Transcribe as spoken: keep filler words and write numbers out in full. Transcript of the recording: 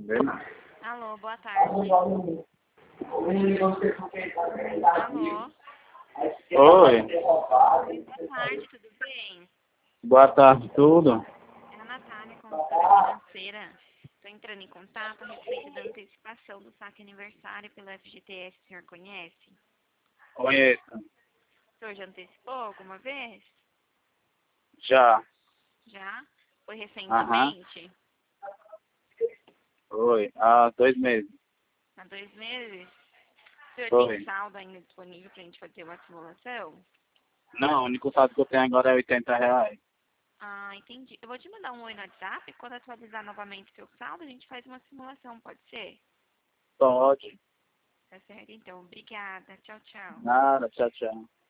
Alô, boa tarde. Alô? Oi. Oi, boa tarde, tudo bem? Boa tarde, tudo? É a Natália, consultora financeira. Estou entrando em contato a respeito da antecipação do saque aniversário pelo F G T S, o senhor conhece? Conheço. O senhor já antecipou alguma vez? Já. Já? Foi Aham. recentemente? Oi. Há dois meses. Há dois meses? O senhor Foi. tem saldo ainda disponível para a gente fazer uma simulação? Não, o único saldo que eu tenho agora é oitenta reais. Ah, entendi. Eu vou te mandar um oi no WhatsApp. Quando atualizar novamente o seu saldo, a gente faz uma simulação, pode ser? Pode. Tá certo, então. Obrigada. Tchau, tchau. Nada, tchau, tchau.